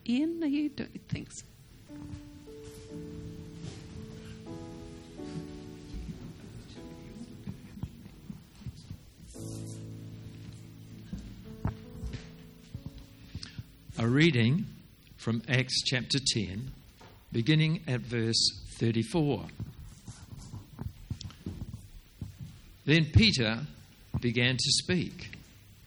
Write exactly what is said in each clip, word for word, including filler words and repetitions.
Ian, are you doing? Thanks. A reading from Acts chapter ten, beginning at verse thirty-four. Then Peter began to speak.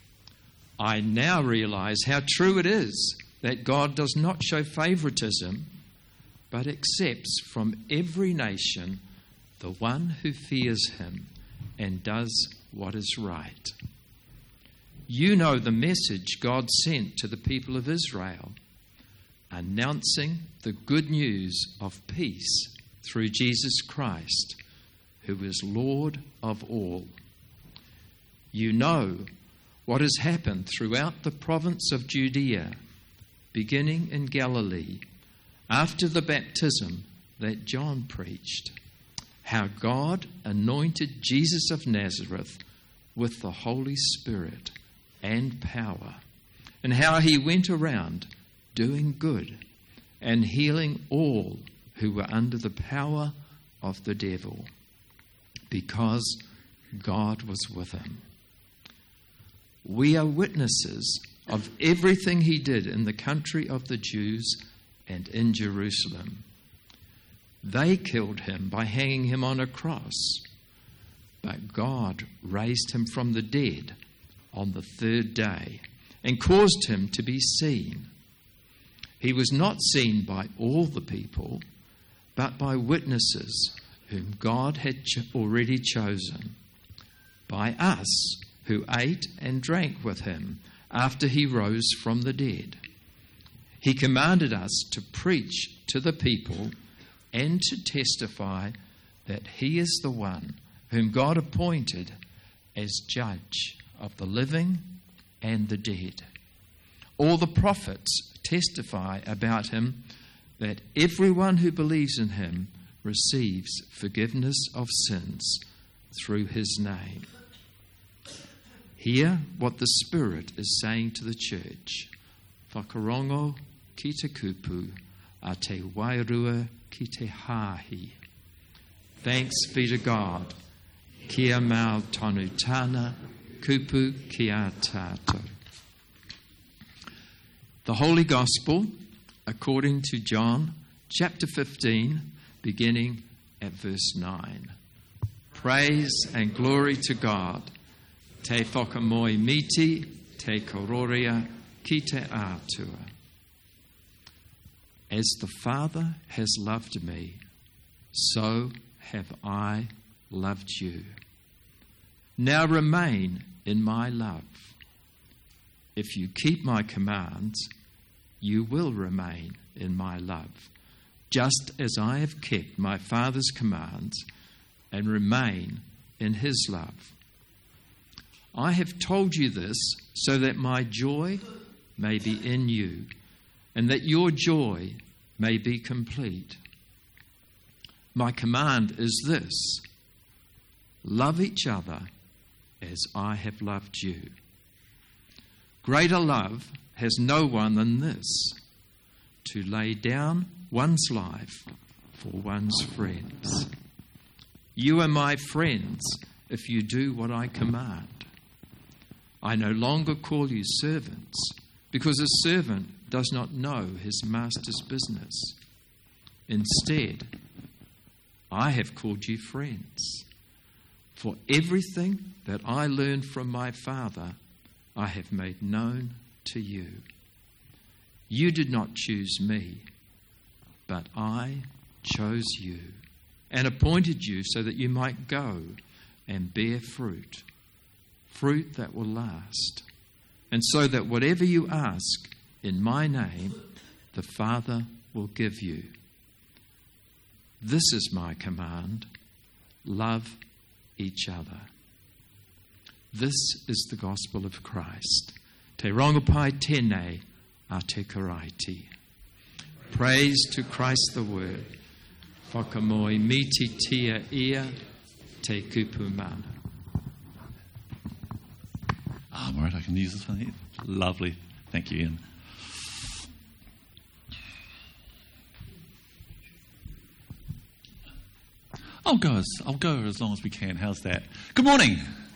I now realize how true it is that God does not show favoritism, but accepts from every nation the one who fears him and does what is right. You know the message God sent to the people of Israel, announcing the good news of peace through Jesus Christ, who is Lord of all. You know what has happened throughout the province of Judea, beginning in Galilee, after the baptism that John preached, how God anointed Jesus of Nazareth with the Holy Spirit and power, and how he went around doing good and healing all who were under the power of the devil, because God was with him. We are witnesses of everything he did in the country of the Jews and in Jerusalem. They killed him by hanging him on a cross, but God raised him from the dead on the third day and caused him to be seen. He was not seen by all the people, but by witnesses whom God had ch- already chosen, by us who ate and drank with him after he rose from the dead. He commanded us to preach to the people and to testify that he is the one whom God appointed as judge of the living and the dead. All the prophets testify about him that everyone who believes in him receives forgiveness of sins through his name. Hear what the Spirit is saying to the church. Whakarongo ki te kupu, a te wairua ki te hāhi. Thanks be to God. Kia mau tonu tāna, kupu kia tātou. The Holy Gospel, according to John, chapter fifteen, beginning at verse nine. Praise and glory to God. Te whakamoi miti, te kororia, ki te ātua. As the Father has loved me, so have I loved you. Now remain in my love. If you keep my commands, you will remain in my love, just as I have kept my Father's commands and remain in his love. I have told you this so that my joy may be in you and that your joy may be complete. My command is this: love each other as I have loved you. Greater love has no one than this, to lay down one's life for one's friends. You are my friends if you do what I command. I no longer call you servants, because a servant does not know his master's business. Instead, I have called you friends. For everything that I learned from my Father, I have made known to you. You did not choose me, but I chose you and appointed you so that you might go and bear fruit, fruit that will last, and so that whatever you ask in my name, the Father will give you. This is my command: love each other. This is the gospel of Christ. Te rongopai tēnei a te karaiti. Praise to Christ the Word. Whakamoi miti tia ia te kupu mana. Ah, oh, right, I can use this one here. Lovely. Thank you, Ian. I'll go as, I'll go as long as we can. How's that? Good morning.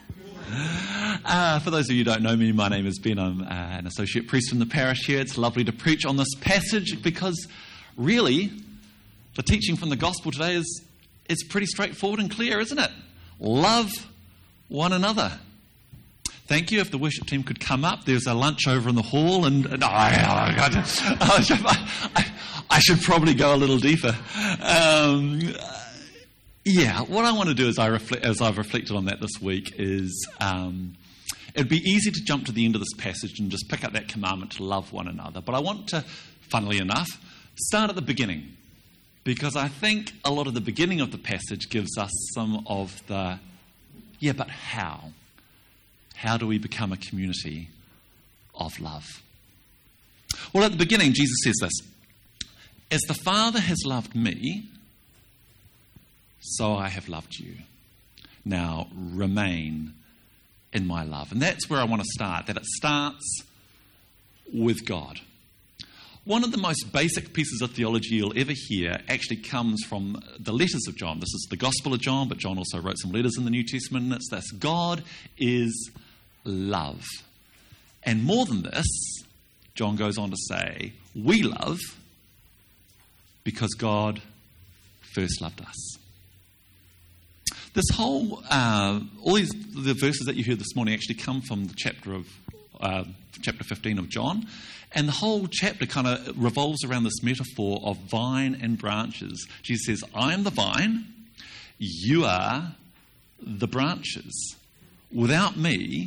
Uh, for those of you who don't know me, my name is Ben. I'm uh, an associate priest in the parish here. It's lovely to preach on this passage because really the teaching from the gospel today is, is pretty straightforward and clear, isn't it? Love one another. Thank you. If the worship team could come up, there's a lunch over in the hall, and, and I, I, I, I should probably go a little deeper. Um, yeah, what I want to do as, I reflect, as I've reflected on that this week is um, it'd be easy to jump to the end of this passage and just pick up that commandment to love one another. But I want to, funnily enough, start at the beginning, because I think a lot of the beginning of the passage gives us some of the, yeah, but how? How do we become a community of love? Well, at the beginning, Jesus says this: as the Father has loved me, so I have loved you. Now remain in my love. And that's where I want to start, that it starts with God. One of the most basic pieces of theology you'll ever hear actually comes from the letters of John. This is the Gospel of John, but John also wrote some letters in the New Testament, and it's this: God is love. And more than this, John goes on to say, we love because God first loved us. This whole, uh, all these the verses that you heard this morning actually come from the chapter of uh, chapter fifteen of John, and the whole chapter kind of revolves around this metaphor of vine and branches. Jesus says, I am the vine, you are the branches. Without me,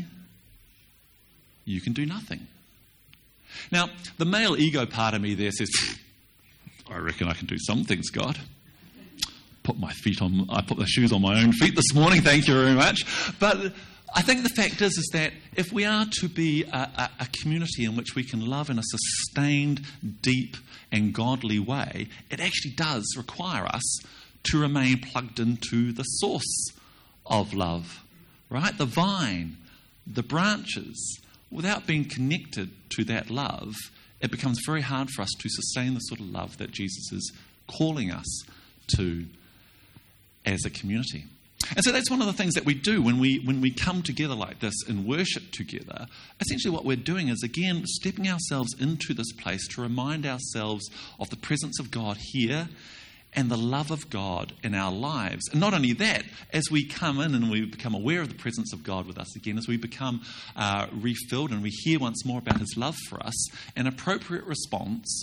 you can do nothing. Now, the male ego part of me there says, I reckon I can do some things, God. Put my feet on, I put the shoes on my own feet this morning, thank you very much. But I think the fact is, is that if we are to be a, a, a community in which we can love in a sustained, deep and godly way, it actually does require us to remain plugged into the source of love, right? The vine, the branches. Without being connected to that love, it becomes very hard for us to sustain the sort of love that Jesus is calling us to as a community. And so that's one of the things that we do when we when we come together like this and worship together. Essentially what we're doing is, again, stepping ourselves into this place to remind ourselves of the presence of God here and the love of God in our lives. And not only that, as we come in and we become aware of the presence of God with us again, as we become uh, refilled and we hear once more about his love for us, an appropriate response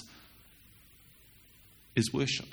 is worship.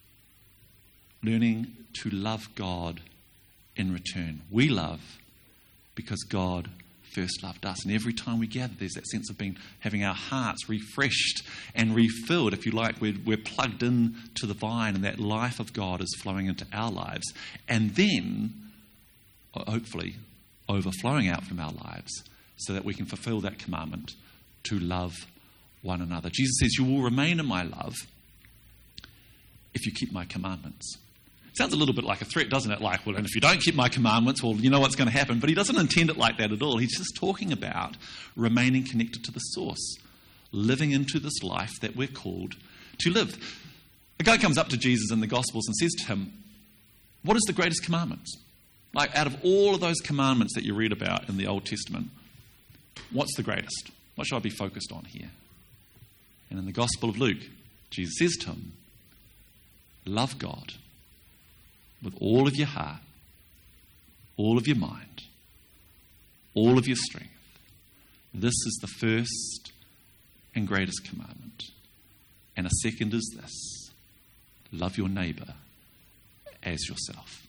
Learning to love God in return. We love because God first loved us. And every time we gather, there's that sense of being having our hearts refreshed and refilled. If you like, we're, we're plugged in to the vine, and that life of God is flowing into our lives. And then, hopefully, overflowing out from our lives so that we can fulfill that commandment to love one another. Jesus says, you will remain in my love if you keep my commandments. Sounds a little bit like a threat, doesn't it? Like, well, and if you don't keep my commandments, well, you know what's going to happen. But he doesn't intend it like that at all. He's just talking about remaining connected to the source, living into this life that we're called to live. A guy comes up to Jesus in the Gospels and says to him, what is the greatest commandment? Like, out of all of those commandments that you read about in the Old Testament, what's the greatest? What should I be focused on here? And in the Gospel of Luke, Jesus says to him, love God with all of your heart, all of your mind, all of your strength. This is the first and greatest commandment. And a second is this: love your neighbour as yourself.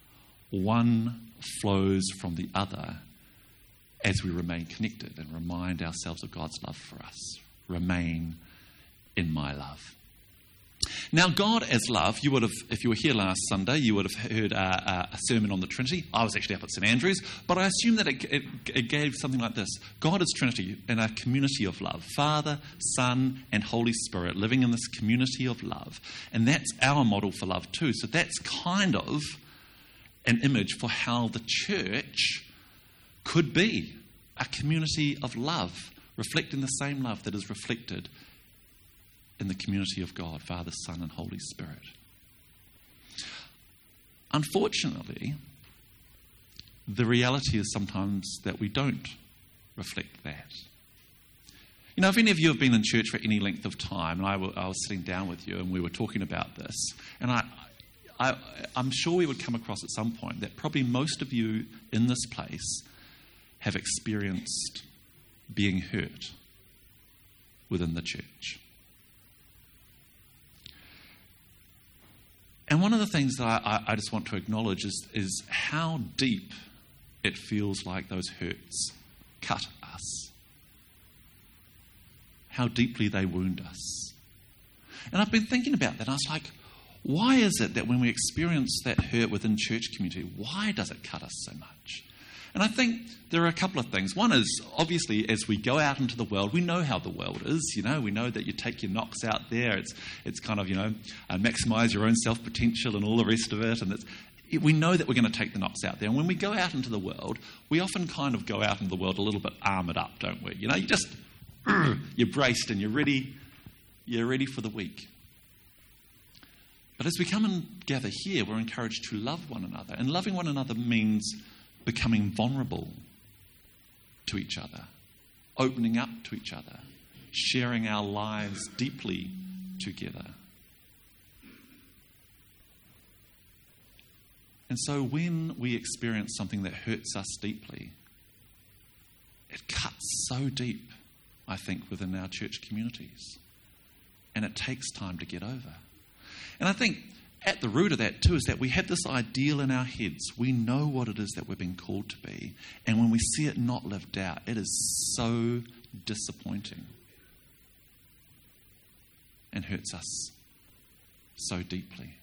One flows from the other as we remain connected and remind ourselves of God's love for us. Remain in my love. Now, God as love, you would have, if you were here last Sunday, you would have heard a, a sermon on the Trinity. I was actually up at St Andrews, but I assume that it, it, it gave something like this: God is Trinity in a community of love. Father, Son, and Holy Spirit living in this community of love. And that's our model for love too. So that's kind of an image for how the church could be, a community of love, reflecting the same love that is reflected in the community of God, Father, Son, and Holy Spirit. Unfortunately, the reality is sometimes that we don't reflect that. You know, if any of you have been in church for any length of time, and I, w- I was sitting down with you and we were talking about this, and I, I, I'm sure we would come across at some point that probably most of you in this place have experienced being hurt within the church. And one of the things that I, I just want to acknowledge is, is how deep it feels like those hurts cut us. How deeply they wound us. And I've been thinking about that, and I was like, why is it that when we experience that hurt within church community, why does it cut us so much? And I think there are a couple of things. One is, obviously, as we go out into the world, we know how the world is. You know, we know that you take your knocks out there. It's it's kind of, you know, uh, maximise your own self-potential and all the rest of it. And it's, it, we know that we're going to take the knocks out there. And when we go out into the world, we often kind of go out into the world a little bit armoured up, don't we? You know, you just, you're braced and you're ready, you're ready for the week. But as we come and gather here, we're encouraged to love one another. And loving one another means becoming vulnerable to each other, opening up to each other, sharing our lives deeply together. And so when we experience something that hurts us deeply, it cuts so deep, I think, within our church communities. And it takes time to get over. And I think at the root of that too is that we have this ideal in our heads. We know what it is that we're being called to be. And when we see it not lived out, it is so disappointing and hurts us so deeply.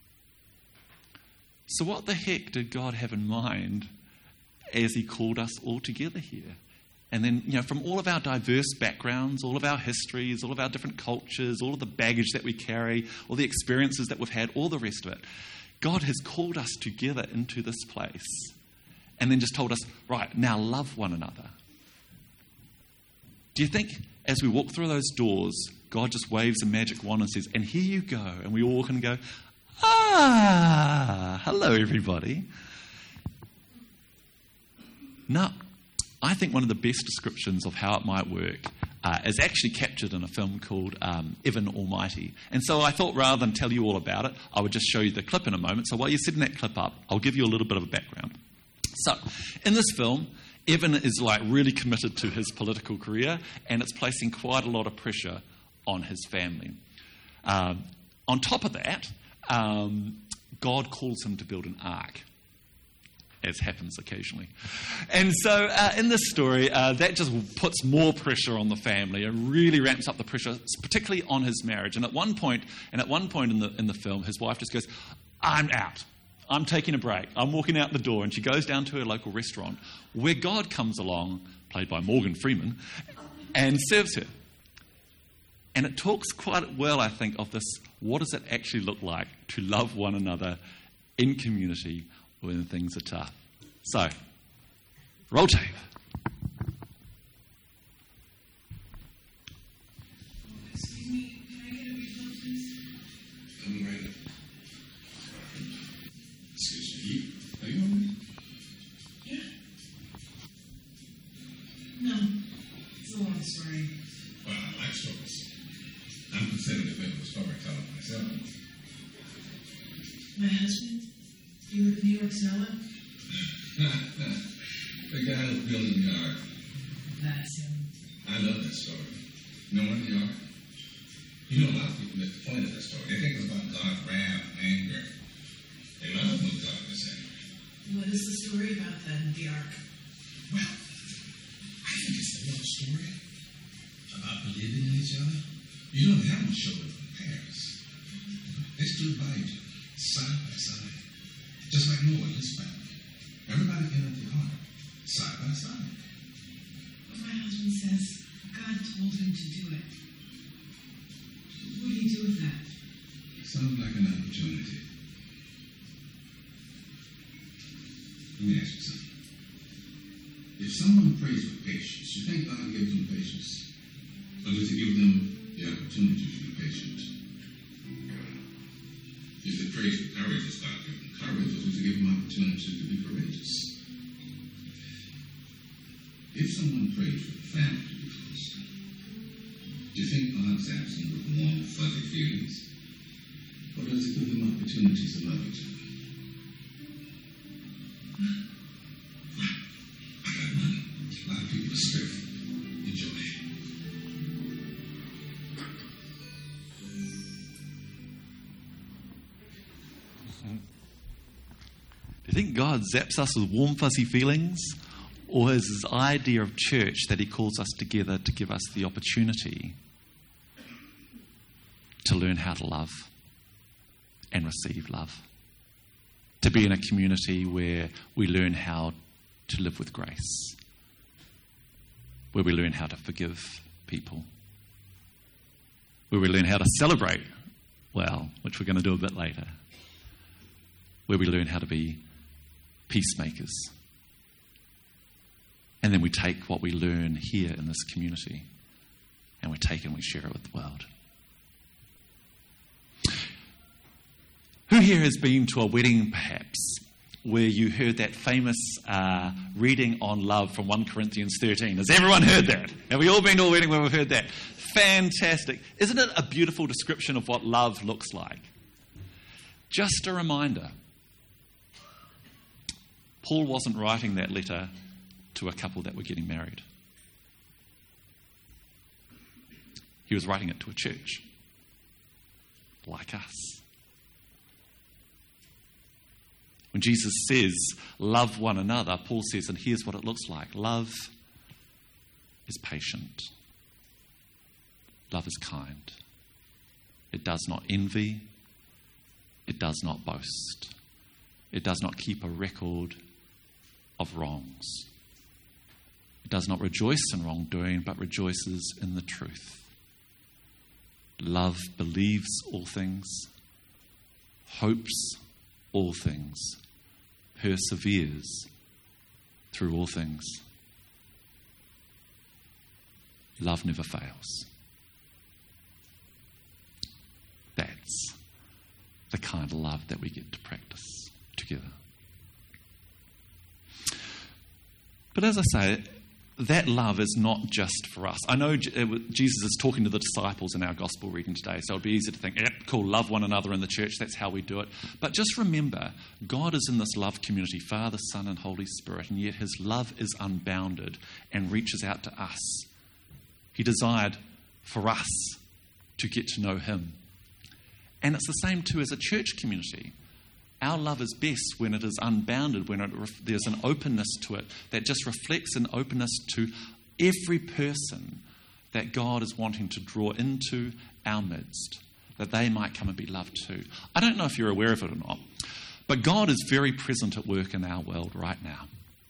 So what the heck did God have in mind as he called us all together here? And then, you know, from all of our diverse backgrounds, all of our histories, all of our different cultures, all of the baggage that we carry, all the experiences that we've had, all the rest of it, God has called us together into this place and then just told us, right, now love one another. Do you think as we walk through those doors, God just waves a magic wand and says, and here you go, and we all can go, ah, hello everybody. No. I think one of the best descriptions of how it might work uh, is actually captured in a film called um, Evan Almighty. And so I thought rather than tell you all about it, I would just show you the clip in a moment. So while you're setting that clip up, I'll give you a little bit of a background. So in this film, Evan is like really committed to his political career, and it's placing quite a lot of pressure on his family. Um, on top of that, um, God calls him to build an ark, as happens occasionally. And so uh, in this story, uh, that just puts more pressure on the family and really ramps up the pressure, particularly on his marriage. And at one point, and at one point in the in the film, his wife just goes, I'm out. I'm taking a break. I'm walking out the door. And she goes down to her local restaurant where God comes along, played by Morgan Freeman, and serves her. And it talks quite well, I think, of this, what does it actually look like to love one another in community when things are tough. So, roll tape. Excuse me, can I get a refill, please? I'm right up. Excuse me, are you hungry? Yeah. No, it's a long story. Well, I like stories. I'm considered a bit of a storyteller myself. My husband? You heard of New York Noah? The guy who's building the ark. That's him. I love that story. No one in the ark? You know, a lot of people make fun of that story. They think it's about God's wrath and anger. They love what God was saying. What is the story about then, the ark? Well, I think it's a love story about believing in each other. You know, the heavens showed it from Paris. They stood by each other, side by side. Just like Noah and his family. Everybody entered the ark, side by side. But my husband says God told him to do it. What do you do with that? Sounds like an opportunity. Let me ask you something. If someone prays with patience, you think God gives them patience? Or does he give them the opportunity to be patient? If the prayed for courageous, God gave them courage. It was to give them opportunity to be courageous. If someone prayed for the family to be closer, do you think God zaps them with warm, fuzzy feelings? Or does he give them opportunities to love each other? I got money. A lot of people are scared. Enjoy. Do you think God zaps us with warm, fuzzy feelings? Or is his idea of church that he calls us together to give us the opportunity to learn how to love and receive love? To be in a community where we learn how to live with grace, where we learn how to forgive people, where we learn how to celebrate well, which we're going to do a bit later, where we learn how to be peacemakers. And then we take what we learn here in this community and we take it and we share it with the world. Who here has been to a wedding, perhaps, where you heard that famous uh, reading on love from First Corinthians thirteen? Has everyone heard that? Have we all been to a wedding where we've heard that? Fantastic. Isn't it a beautiful description of what love looks like? Just a reminder, Paul wasn't writing that letter to a couple that were getting married. He was writing it to a church like us. When Jesus says, love one another, Paul says, and here's what it looks like. Love is patient. Love is kind. It does not envy. It does not boast. It does not keep a record of wrongs. It does not rejoice in wrongdoing, but rejoices in the truth. Love believes all things, hopes all things, perseveres through all things. Love never fails. That's the kind of love that we get to practice together. But as I say, that love is not just for us. I know Jesus is talking to the disciples in our gospel reading today, so it'd be easy to think, yeah, cool, love one another in the church, that's how we do it. But just remember, God is in this love community, Father, Son, and Holy Spirit, and yet his love is unbounded and reaches out to us. He desired for us to get to know him. And it's the same too as a church community. Our love is best when it is unbounded, when it ref- there's an openness to it that just reflects an openness to every person that God is wanting to draw into our midst, that they might come and be loved too. I don't know if you're aware of it or not, but God is very present at work in our world right now.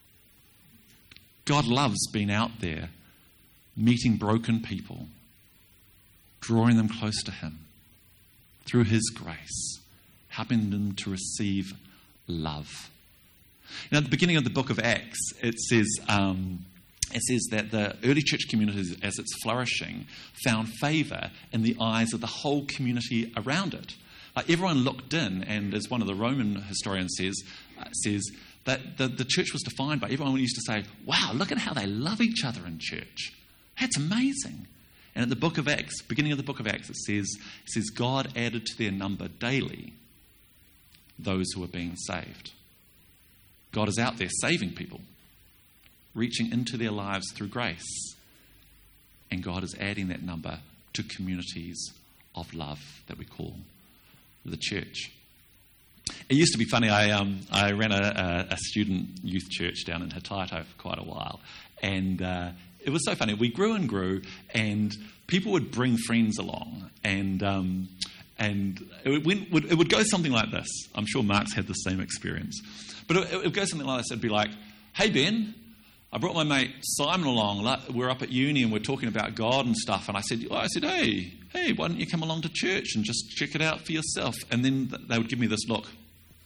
God loves being out there, meeting broken people, drawing them close to him through his grace, helping them to receive love. You know, at the beginning of the book of Acts, it says um, it says that the early church community, as it's flourishing, found favour in the eyes of the whole community around it. Like everyone looked in, and as one of the Roman historians says, uh, says that the, the church was defined by everyone used to say, "Wow, look at how they love each other in church. That's amazing." And at the book of Acts, beginning of the book of Acts, it says, it says God added to their number daily those who are being saved. God is out there saving people, reaching into their lives through grace. And God is adding that number to communities of love that we call the church. It used to be funny, I um, I ran a, a student youth church down in Hataito for quite a while. And uh, it was so funny. We grew and grew, and people would bring friends along. And um, and it would, it would go something like this. I'm sure Mark's had the same experience. But it, it would go something like this. It'd be like, "Hey, Ben, I brought my mate Simon along. We're up at uni and we're talking about God and stuff." And I said, I said, hey, hey, why don't you come along to church and just check it out for yourself? And then they would give me this look.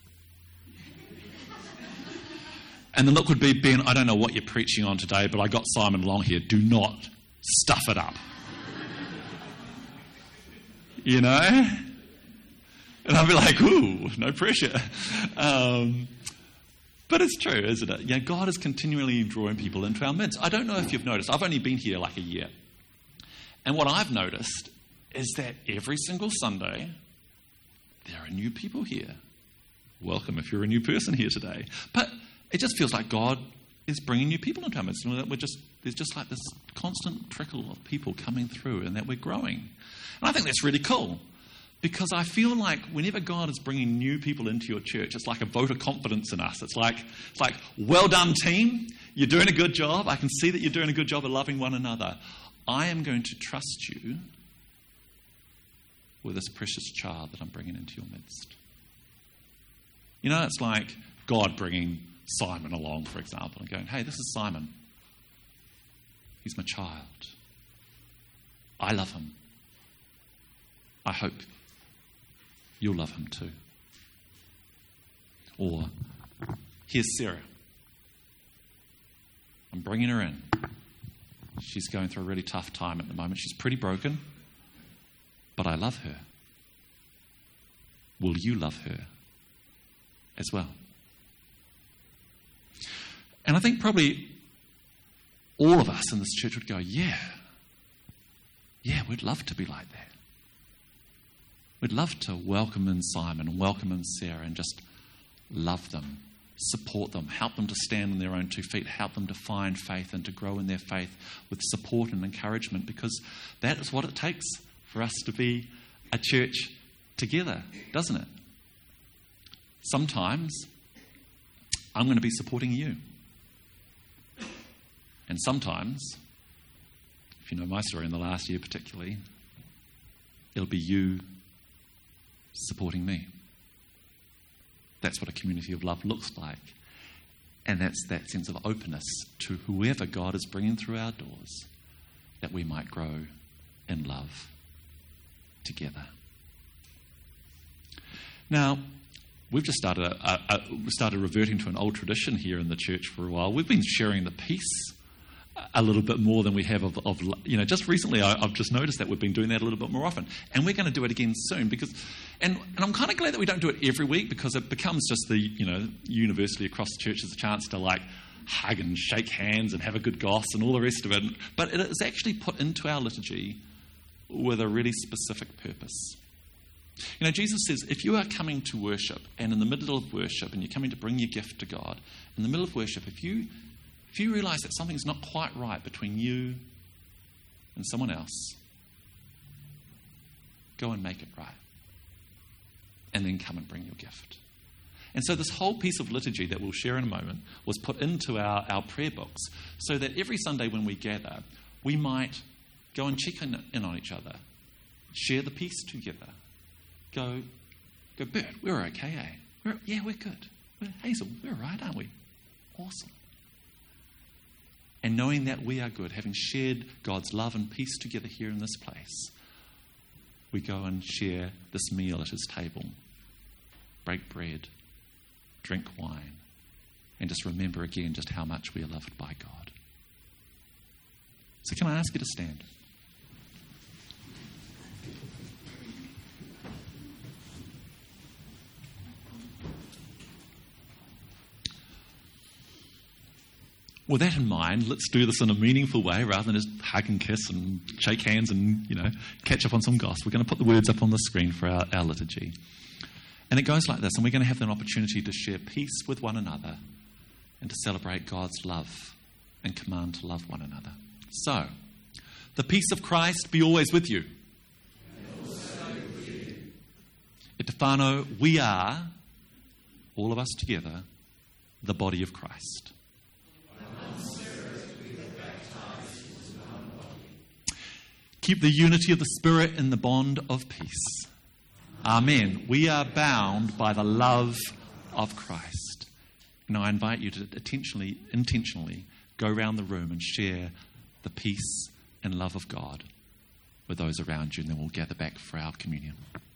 And the look would be, "Ben, I don't know what you're preaching on today, but I got Simon along here. Do not stuff it up." You know? And I'll be like, ooh, no pressure. Um, but it's true, isn't it? Yeah, God is continually drawing people into our midst. I don't know if you've noticed. I've only been here like a year. And what I've noticed is that every single Sunday, there are new people here. Welcome if you're a new person here today. But it just feels like God is bringing new people into our midst. And we're just, there's just like this constant trickle of people coming through and that we're growing. And I think that's really cool. Because I feel like whenever God is bringing new people into your church, it's like a vote of confidence in us. It's like, it's like, well done, team. You're doing a good job. I can see that you're doing a good job of loving one another. I am going to trust you with this precious child that I'm bringing into your midst. You know, it's like God bringing Simon along, for example, and going, hey, this is Simon. He's my child. I love him. I hope you'll love him too. Or, here's Sarah. I'm bringing her in. She's going through a really tough time at the moment. She's pretty broken, but I love her. Will you love her as well? And I think probably all of us in this church would go, yeah, yeah, we'd love to be like that. We'd love to welcome in Simon and welcome in Sarah and just love them, support them, help them to stand on their own two feet, help them to find faith and to grow in their faith with support and encouragement, because that is what it takes for us to be a church together, doesn't it? Sometimes I'm going to be supporting you. And sometimes, if you know my story in the last year particularly, it'll be you supporting me. That's what a community of love looks like. And that's that sense of openness to whoever God is bringing through our doors, that we might grow in love together. Now, we've just started a, a, a, we started reverting to an old tradition here in the church for a while. We've been sharing the peace a little bit more than we have of, of you know, just recently I, I've just noticed that we've been doing that a little bit more often. And we're going to do it again soon because, and, and I'm kind of glad that we don't do it every week, because it becomes just the, you know, universally across the church is a chance to like hug and shake hands and have a good goss and all the rest of it. But it is actually put into our liturgy with a really specific purpose. You know, Jesus says, if you are coming to worship and in the middle of worship and you're coming to bring your gift to God, in the middle of worship, if you If you realise that something's not quite right between you and someone else, go and make it right. And then come and bring your gift. And so this whole piece of liturgy that we'll share in a moment was put into our, our prayer books so that every Sunday when we gather, we might go and check in, in on each other, share the peace together, go, go, Bert, we're okay, eh? We're, yeah, we're good. We're, Hazel, we're all right, aren't we? Awesome. And knowing that we are good, having shared God's love and peace together here in this place, we go and share this meal at his table, break bread, drink wine, and just remember again just how much we are loved by God. So can I ask you to stand? With that in mind, let's do this in a meaningful way rather than just hug and kiss and shake hands and, you know, catch up on some goss. We're going to put the words up on the screen for our, our liturgy. And it goes like this, and we're going to have an opportunity to share peace with one another and to celebrate God's love and command to love one another. So, the peace of Christ be always with you. And also with you. E te whānau, we are, all of us together, the body of Christ. Keep the unity of the Spirit in the bond of peace. Amen. We are bound by the love of Christ. Now I invite you to intentionally, intentionally go around the room and share the peace and love of God with those around you, and then we'll gather back for our communion.